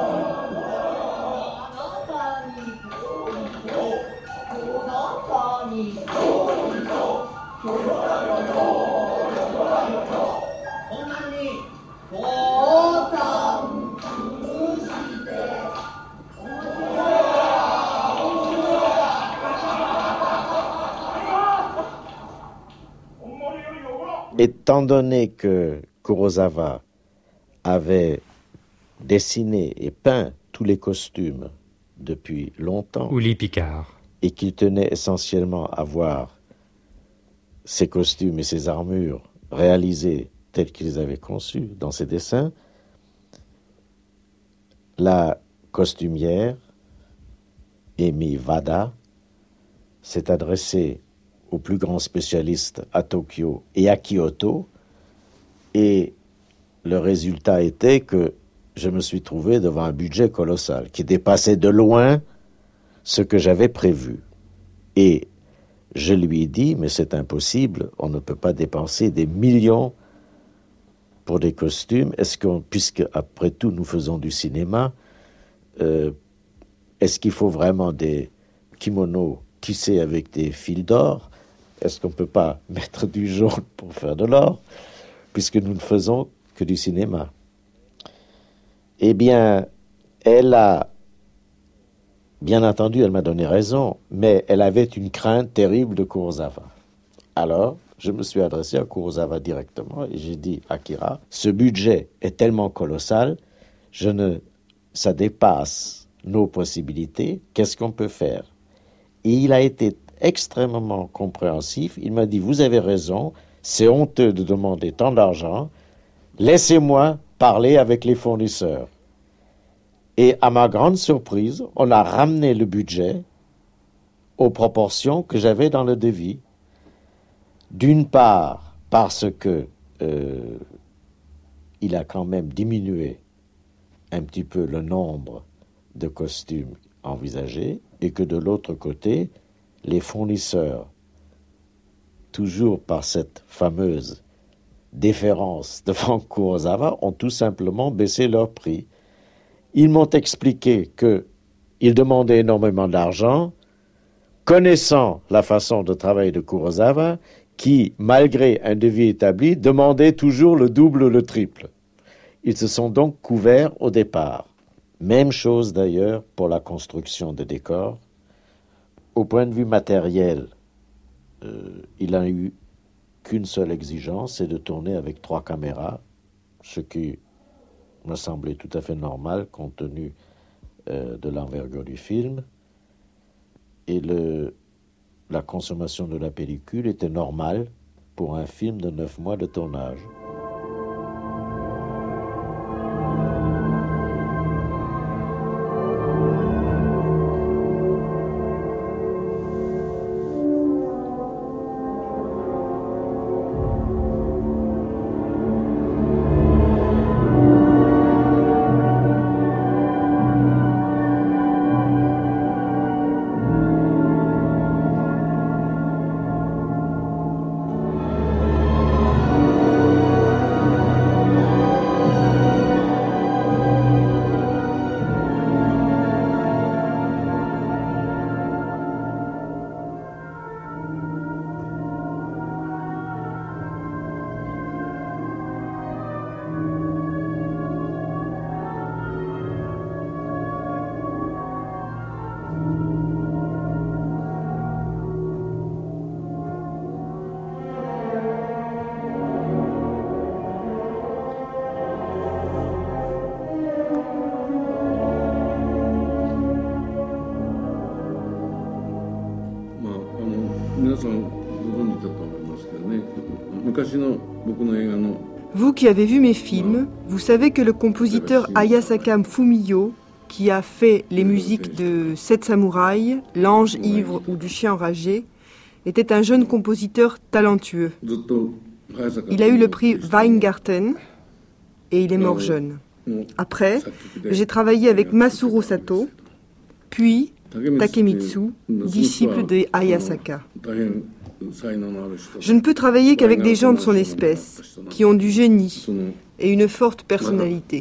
[SPEAKER 7] Étant donné que Kurosawa avait dessiné et peint tous les costumes depuis longtemps,
[SPEAKER 3] Uli Picard,
[SPEAKER 7] et qu'il tenait essentiellement à voir ces costumes et ces armures réalisés tels qu'ils les avaient conçus dans ses dessins, la costumière, Emi Wada, s'est adressée aux plus grands spécialistes à Tokyo et à Kyoto, et le résultat était que je me suis trouvé devant un budget colossal qui dépassait de loin ce que j'avais prévu. Et je lui ai dit, mais c'est impossible, on ne peut pas dépenser des millions pour des costumes. Est-ce qu'on, puisque après tout nous faisons du cinéma, euh, est-ce qu'il faut vraiment des kimonos tissés avec des fils d'or? Est-ce qu'on ne peut pas mettre du jaune pour faire de l'or, puisque nous ne faisons que du cinéma? Eh bien, elle a, bien entendu, elle m'a donné raison, mais elle avait une crainte terrible de Kurosawa. Alors, je me suis adressé à Kurosawa directement et j'ai dit, Akira, ce budget est tellement colossal, je ne, ça dépasse nos possibilités, qu'est-ce qu'on peut faire? Et il a été extrêmement compréhensif. Il m'a dit, vous avez raison, c'est honteux de demander tant d'argent, laissez-moi parler avec les fournisseurs. Et à ma grande surprise, on a ramené le budget aux proportions que j'avais dans le devis. D'une part, parce que euh, il a quand même diminué un petit peu le nombre de costumes envisagés, et que de l'autre côté, les fournisseurs, toujours par cette fameuse déférence devant Kurosawa, ont tout simplement baissé leur prix. Ils m'ont expliqué qu'ils demandaient énormément d'argent, connaissant la façon de travailler de Kurosawa, qui, malgré un devis établi, demandait toujours le double ou le triple. Ils se sont donc couverts au départ. Même chose d'ailleurs pour la construction des décors. Au point de vue matériel, euh, il n'a eu qu'une seule exigence, c'est de tourner avec trois caméras, ce qui me semblait tout à fait normal compte tenu euh, de l'envergure du film. Et le, la consommation de la pellicule était normale pour un film de neuf mois de tournage.
[SPEAKER 5] Vous qui avez vu mes films, vous savez que le compositeur Hayasaka Fumiyo, qui a fait les musiques de Sept Samouraïs, L'Ange ivre ou du Chien enragé, était un jeune compositeur talentueux. Il a eu le prix Weingarten et il est mort jeune. Après, j'ai travaillé avec Masuro Sato, puis Takemitsu, disciple de Hayasaka. Je ne peux travailler qu'avec des gens de son espèce, qui ont du génie et une forte personnalité.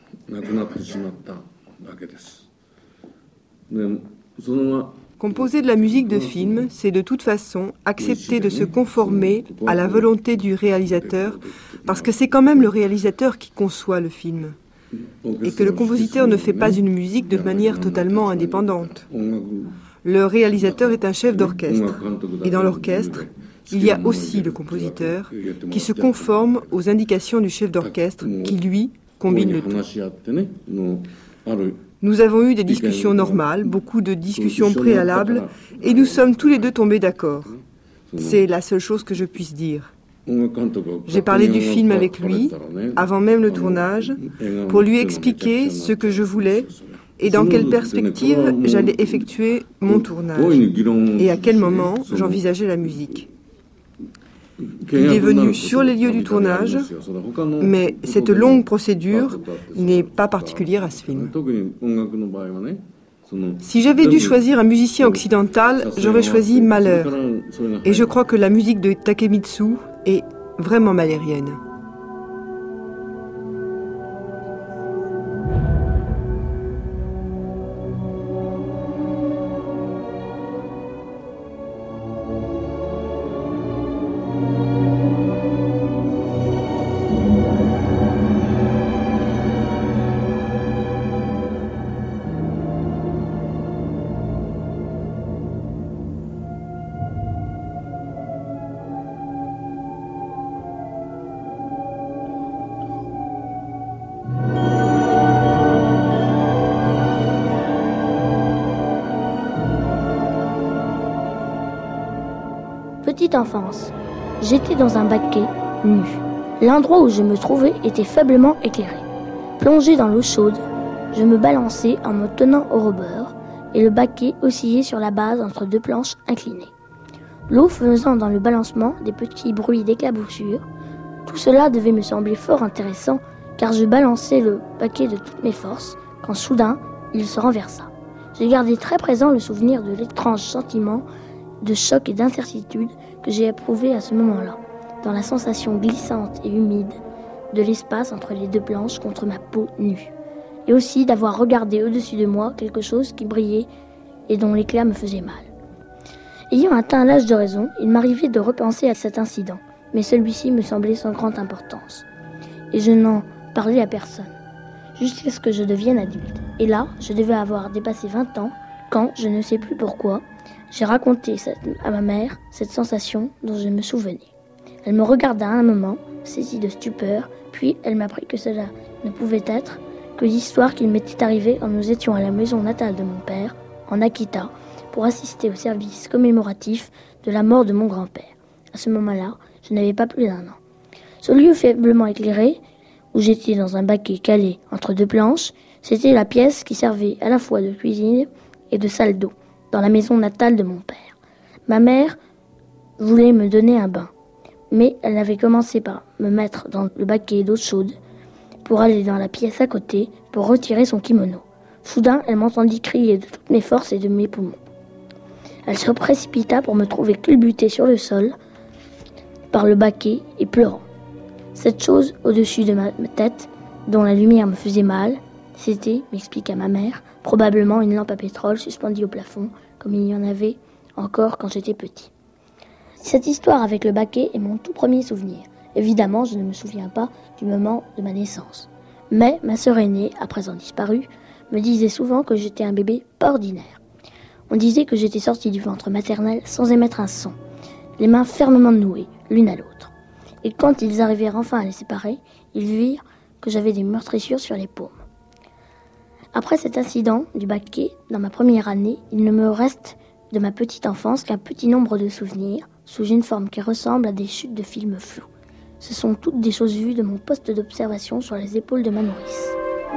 [SPEAKER 5] Composer de la musique de film, c'est de toute façon accepter de se conformer à la volonté du réalisateur, parce que c'est quand même le réalisateur qui conçoit le film, et que le compositeur ne fait pas une musique de manière totalement indépendante. Le réalisateur est un chef d'orchestre, et dans l'orchestre, il y a aussi le compositeur qui se conforme aux indications du chef d'orchestre qui, lui, combine le tout. Nous avons eu des discussions normales, beaucoup de discussions préalables, et nous sommes tous les deux tombés d'accord. C'est la seule chose que je puisse dire. J'ai parlé du film avec lui, avant même le tournage, pour lui expliquer ce que je voulais et dans quelle perspective j'allais effectuer mon tournage, et à quel moment j'envisageais la musique. Il est venu sur les lieux du tournage, mais cette longue procédure n'est pas particulière à ce film. Si j'avais dû choisir un musicien occidental, j'aurais choisi Mahler. Et je crois que la musique de Takemitsu est vraiment mahlérienne.
[SPEAKER 8] Petite enfance, j'étais dans un baquet nu. L'endroit où je me trouvais était faiblement éclairé. Plongé dans l'eau chaude, je me balançais en me tenant au rebord et le baquet oscillait sur la base entre deux planches inclinées. L'eau faisant dans le balancement des petits bruits d'éclaboussure, tout cela devait me sembler fort intéressant car je balançais le baquet de toutes mes forces quand soudain il se renversa. J'ai gardé très présent le souvenir de l'étrange sentiment de choc et d'incertitude que j'ai éprouvé à ce moment-là, dans la sensation glissante et humide de l'espace entre les deux planches contre ma peau nue, et aussi d'avoir regardé au-dessus de moi quelque chose qui brillait et dont l'éclat me faisait mal. Ayant atteint l'âge de raison, il m'arrivait de repenser à cet incident, mais celui-ci me semblait sans grande importance, et je n'en parlais à personne, jusqu'à ce que je devienne adulte. Et là, je devais avoir dépassé vingt ans, quand, je ne sais plus pourquoi, j'ai raconté à ma mère cette sensation dont je me souvenais. Elle me regarda un moment, saisie de stupeur, puis elle m'apprit que cela ne pouvait être que l'histoire qu'il m'était arrivée quand nous étions à la maison natale de mon père, en Akita, pour assister au service commémoratif de la mort de mon grand-père. À ce moment-là, je n'avais pas plus d'un an. Ce lieu faiblement éclairé, où j'étais dans un baquet calé entre deux planches, c'était la pièce qui servait à la fois de cuisine et de salle d'eau, dans la maison natale de mon père. Ma mère voulait me donner un bain, mais elle avait commencé par me mettre dans le baquet d'eau chaude pour aller dans la pièce à côté pour retirer son kimono. Soudain, elle m'entendit crier de toutes mes forces et de mes poumons. Elle se précipita pour me trouver culbuté sur le sol par le baquet et pleurant. Cette chose au-dessus de ma tête, dont la lumière me faisait mal, c'était, m'expliqua ma mère, probablement une lampe à pétrole suspendue au plafond, comme il y en avait encore quand j'étais petit. Cette histoire avec le baquet est mon tout premier souvenir. Évidemment, je ne me souviens pas du moment de ma naissance. Mais ma sœur aînée, à présent disparue, me disait souvent que j'étais un bébé pas ordinaire. On disait que j'étais sortie du ventre maternel sans émettre un son, les mains fermement nouées, l'une à l'autre. Et quand ils arrivèrent enfin à les séparer, ils virent que j'avais des meurtrissures sur les paumes. Après cet incident du baquet, dans ma première année, il ne me reste de ma petite enfance qu'un petit nombre de souvenirs, sous une forme qui ressemble à des chutes de films flous. Ce sont toutes des choses vues de mon poste d'observation sur les épaules de ma nourrice.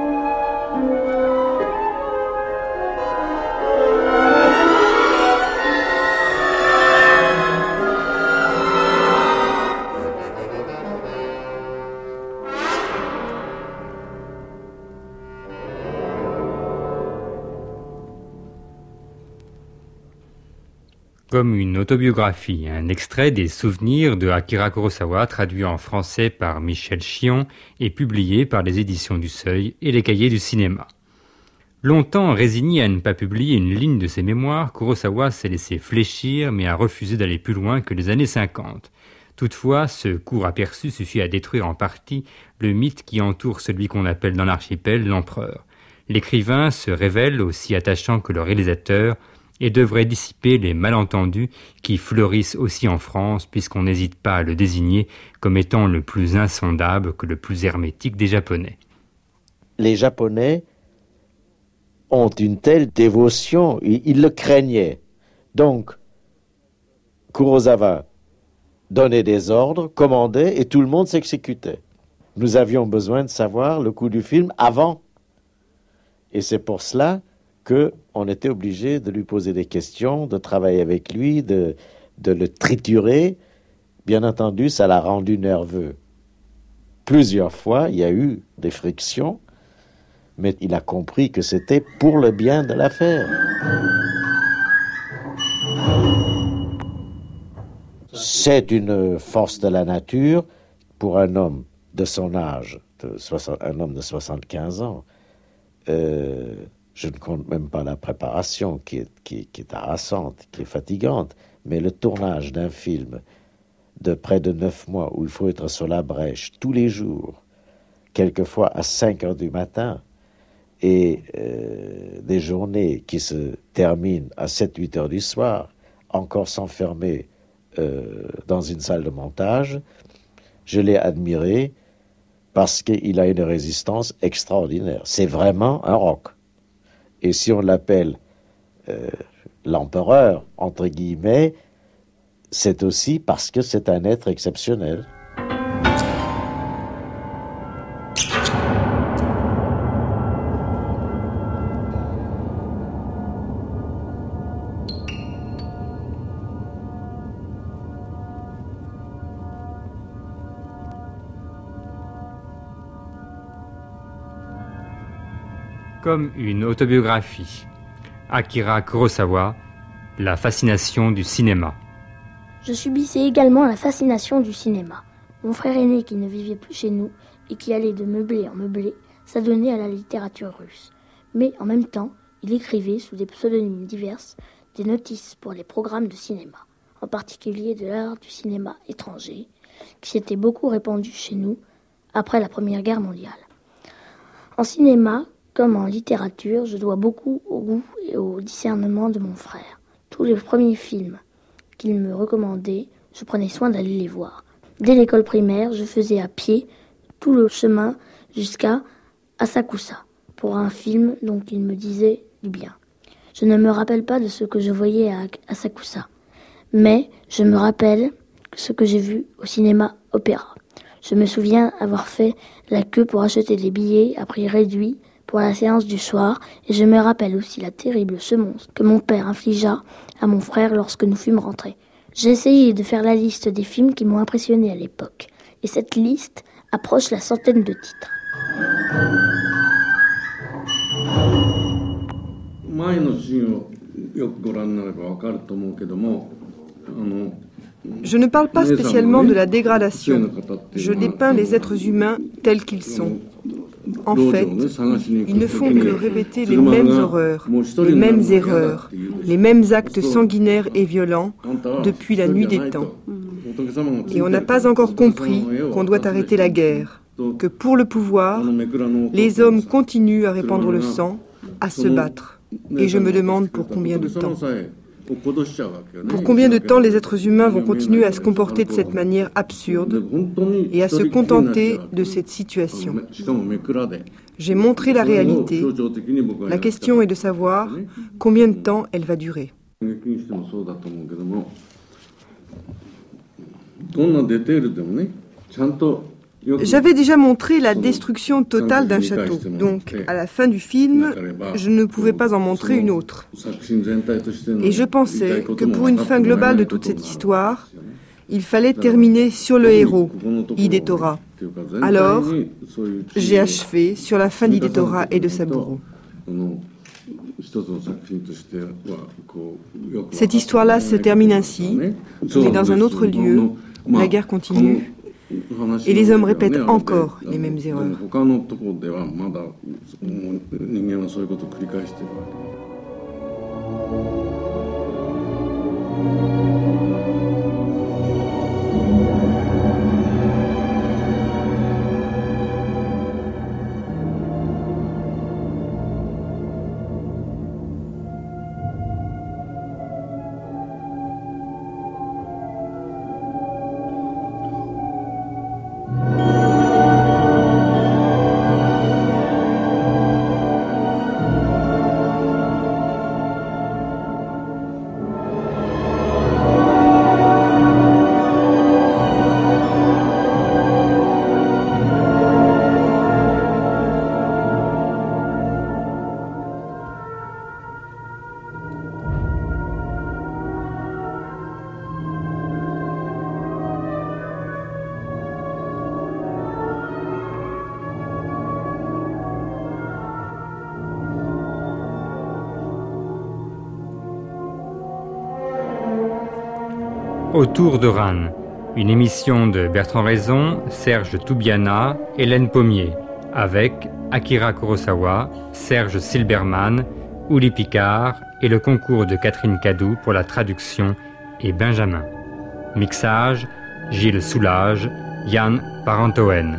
[SPEAKER 3] Comme une autobiographie, un extrait des souvenirs de Akira Kurosawa traduit en français par Michel Chion et publié par les éditions du Seuil et les Cahiers du cinéma. Longtemps résigné à ne pas publier une ligne de ses mémoires, Kurosawa s'est laissé fléchir mais a refusé d'aller plus loin que les années cinquante. Toutefois, ce court aperçu suffit à détruire en partie le mythe qui entoure celui qu'on appelle dans l'archipel l'empereur. L'écrivain se révèle aussi attachant que le réalisateur et devrait dissiper les malentendus qui fleurissent aussi en France, puisqu'on n'hésite pas à le désigner comme étant le plus insondable que le plus hermétique des Japonais.
[SPEAKER 7] Les Japonais ont une telle dévotion, ils, ils le craignaient. Donc, Kurosawa donnait des ordres, commandait, et tout le monde s'exécutait. Nous avions besoin de savoir le coup du film avant. Et c'est pour cela qu'on était obligé de lui poser des questions, de travailler avec lui, de, de le triturer. Bien entendu, ça l'a rendu nerveux. Plusieurs fois, il y a eu des frictions, mais il a compris que c'était pour le bien de l'affaire. C'est une force de la nature pour un homme de son âge, de soixante, un homme de soixante-quinze ans. Euh, Je ne compte même pas la préparation qui est, qui, qui est harassante, qui est fatigante, mais le tournage d'un film de près de neuf mois où il faut être sur la brèche tous les jours, quelquefois à cinq heures du matin, et euh, des journées qui se terminent à sept huit heures du soir, encore s'enfermer euh, dans une salle de montage, je l'ai admiré parce qu'il a une résistance extraordinaire. C'est vraiment un rock. Et si on l'appelle euh, l'empereur, entre guillemets, c'est aussi parce que c'est un être exceptionnel.
[SPEAKER 3] Comme une autobiographie. Akira Kurosawa, la fascination du cinéma.
[SPEAKER 8] Je subissais également la fascination du cinéma. Mon frère aîné, qui ne vivait plus chez nous et qui allait de meublé en meublé, s'adonnait à la littérature russe. Mais en même temps, il écrivait sous des pseudonymes divers des notices pour les programmes de cinéma, en particulier de l'art du cinéma étranger, qui s'était beaucoup répandu chez nous après la Première Guerre mondiale. En cinéma, comme en littérature, je dois beaucoup au goût et au discernement de mon frère. Tous les premiers films qu'il me recommandait, je prenais soin d'aller les voir. Dès l'école primaire, je faisais à pied tout le chemin jusqu'à Asakusa pour un film dont il me disait du bien. Je ne me rappelle pas de ce que je voyais à Asakusa, mais je me rappelle ce que j'ai vu au cinéma opéra. Je me souviens avoir fait la queue pour acheter des billets à prix réduit pour la séance du soir, et je me rappelle aussi la terrible semonce que mon père infligea à mon frère lorsque nous fûmes rentrés. J'ai essayé de faire la liste des films qui m'ont impressionné à l'époque, et cette liste approche la centaine de titres.
[SPEAKER 5] Je ne parle pas spécialement de la dégradation. Je dépeins les êtres humains tels qu'ils sont. En fait, ils ne font que répéter les mêmes horreurs, les mêmes erreurs, les mêmes actes sanguinaires et violents depuis la nuit des temps. Et on n'a pas encore compris qu'on doit arrêter la guerre, que pour le pouvoir, les hommes continuent à répandre le sang, à se battre. Et je me demande pour combien de temps. Pour combien de temps les êtres humains vont continuer à se comporter de cette manière absurde et à se contenter de cette situation. J'ai montré la réalité. La question est de savoir combien de temps elle va durer.
[SPEAKER 4] 劇にしてもそうだと思うけども、どんなディテールでもね、ちゃんと
[SPEAKER 5] J'avais déjà montré la destruction totale d'un château, donc à la fin du film, je ne pouvais pas en montrer une autre. Et je pensais que pour une fin globale de toute cette histoire, il fallait terminer sur le héros, Hidetora. Alors, j'ai achevé sur la fin d'Hidetora et de sa bourreau. Cette histoire-là se termine ainsi, mais dans un autre lieu, la guerre continue. Et les hommes répètent encore les mêmes erreurs.
[SPEAKER 3] Autour de Rann, une émission de Bertrand Raison, Serge Toubiana, Hélène Pommier, avec Akira Kurosawa, Serge Silberman, Uli Picard et le concours de Catherine Cadou pour la traduction et Benjamin. Mixage, Gilles Soulage, Yann Parentoen.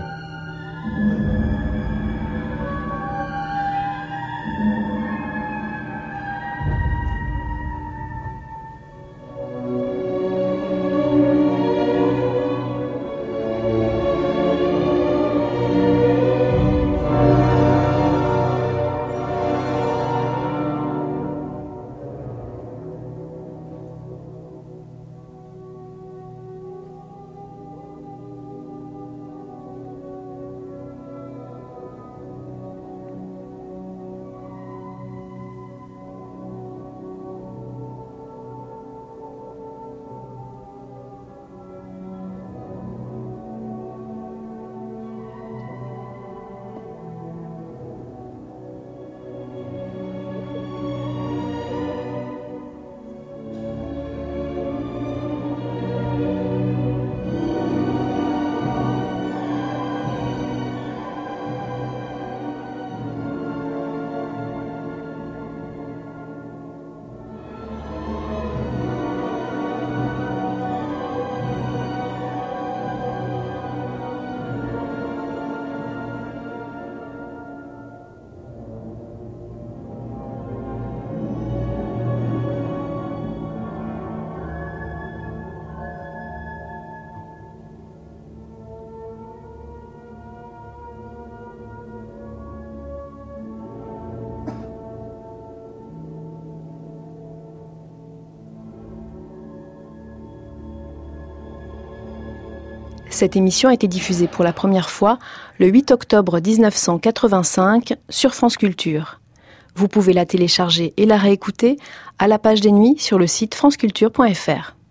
[SPEAKER 2] Cette émission a été diffusée pour la première fois le huit octobre dix-neuf cent quatre-vingt-cinq sur France Culture. Vous pouvez la télécharger et la réécouter à la page des nuits sur le site franceculture point f r.